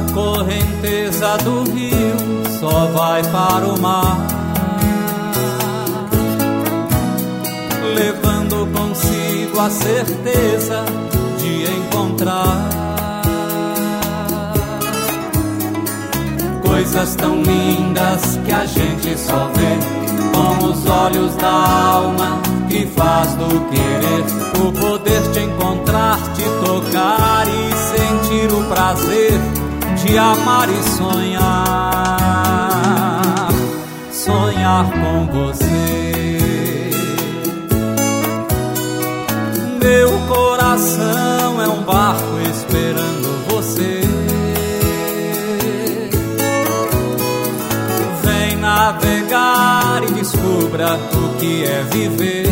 correnteza do rio só vai para o mar, levando consigo a certeza de encontrar coisas tão lindas que a gente só vê com os olhos da alma, que faz do querer o poder te encontrar, te tocar e sentir o prazer de amar e sonhar, sonhar com você. Meu coração é um barco esperando você. Vem navegar e descubra o que é viver.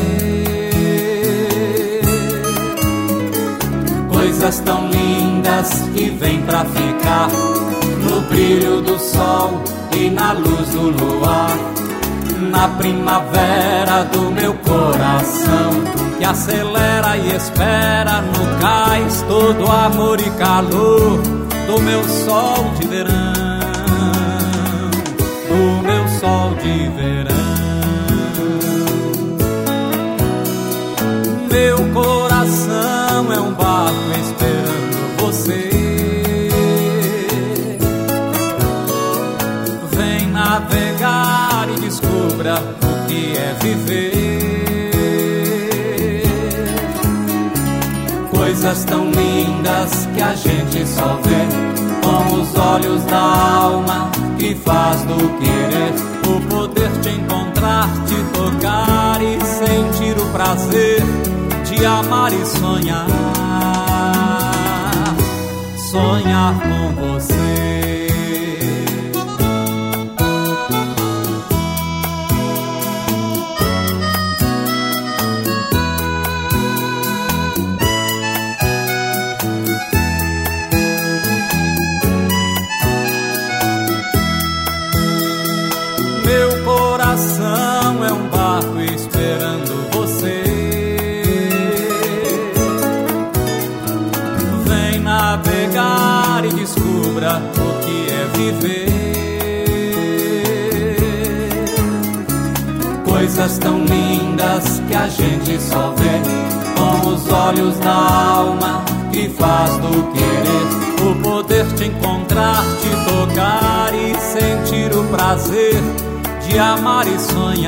Coisas tão lindas que vêm pra ficar no brilho do sol e na luz do luar, na primavera do meu coração, que acelera e espera no cais todo amor e calor do meu sol de verão, do meu sol de verão. Meu coração é um barco esperando você. Vem navegar e descubra o que é viver. Coisas tão lindas que a gente só vê com os olhos da alma, que faz do querer o poder te encontrar, te tocar e sentir o prazer de amar e sonhar, sonhar com você. Meu coração é um barco esperando você. Vem navegar e descubra o que é viver. Coisas tão lindas que a gente só vê com os olhos da alma, que faz do querer o poder te encontrar, te tocar e sentir o prazer de amar e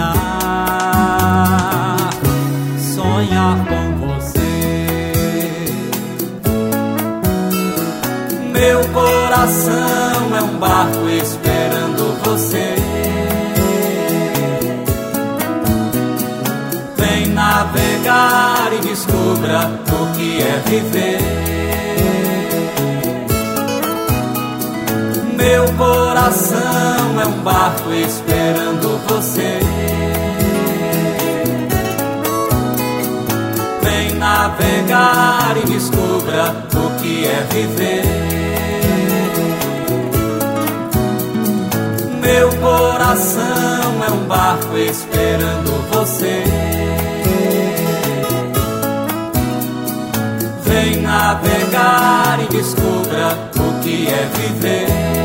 sonhar, sonhar com você. Meu coração é um barco esperando você. Vem navegar e descubra o que é viver. Meu coração é um barco esperando você. Vem navegar e descubra o que é viver. Meu coração é um barco esperando você. Vem navegar e descubra o que é viver.